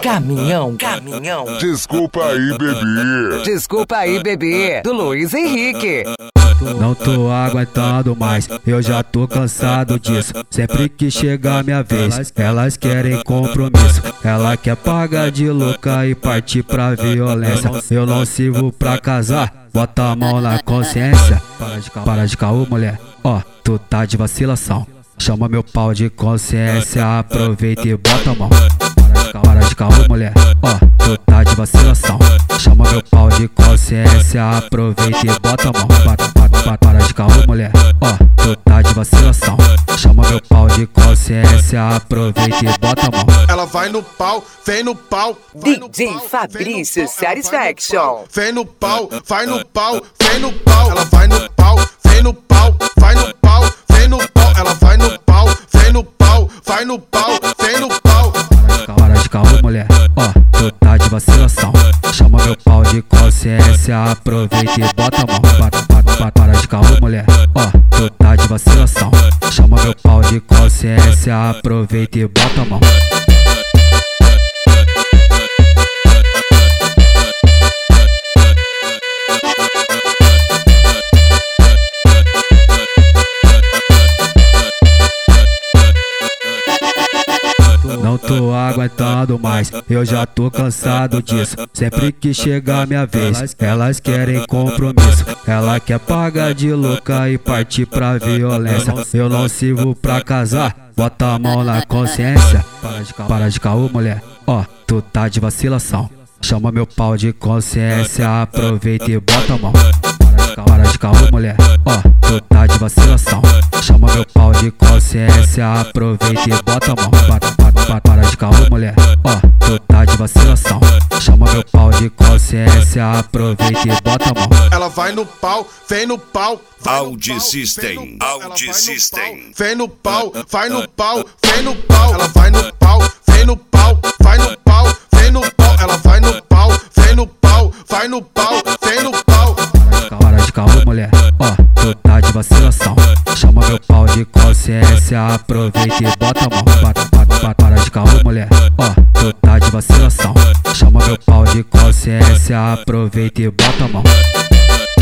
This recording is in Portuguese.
Caminhão. Desculpa aí, bebê. Desculpa aí, bebê. Do Luiz Henrique. Não tô aguentando mais, eu já tô cansado disso. Sempre que chega a minha vez, elas querem compromisso. Ela quer pagar de louca e partir pra violência. Eu não sirvo pra casar, bota a mão na consciência. Para de caô, mulher, ó, tu tá de vacilação. Chama meu pau de consciência, aproveita e bota a mão. Para de caô, mulher, ó, tu tá de vacilação. Chama meu pau de consciência, aproveita e bota a mão. Para de caô, mulher, ó, tu tá de vacilação. Chama meu pau de consciência, aproveita e bota a mão. Ela vai no pau, vem no pau. DJ Fabrício Satisfaction. Vem no pau, vai no pau, vem no pau. Ela vai no pau, vem no pau, vai no pau, vem no pau. Ela vai no pau, vem no pau, vai no pau, vem no pau. Para de caô, mulher, ó, tu tá de vacilação. Chama meu pau de consciência, aproveita e bota a mão. Para de caô, mulher, ó, tu tá de vacilação. Chama meu pau de consciência, aproveita e bota a mão. Não tô aguentando mais, eu já tô cansado disso. Sempre que chega a minha vez, elas querem compromisso. Ela quer pagar de louca e partir pra violência. Eu não sirvo pra casar, bota a mão na consciência. Para de caô, mulher, ó, tu tá de vacilação. Chama meu pau de consciência, aproveita e bota a mão. Para de caô, mulher, ó, tu tá de vacilação. Chama meu pau de consciência, aproveita e bota a mão. Para de caô, mulher, ó, tu tá de vacilação. Chama meu pau de consciência, aproveita e bota a mão. Ela vai no pau, vem no pau. Audi System. Vem no pau, vai no pau, vem no pau. Ela vai no pau, vem no pau, vai no pau, vem no pau. Ela vai no pau, vem no pau, vai no pau, vem no pau. Para de caô, mulher, ó, tu tá de vacilação. Chama meu pau de consciência, aproveita e bota a mão. Para de caô, mulher, ó, tu tá de vacilação. Chama meu pau de consciência, aproveita e bota a mão.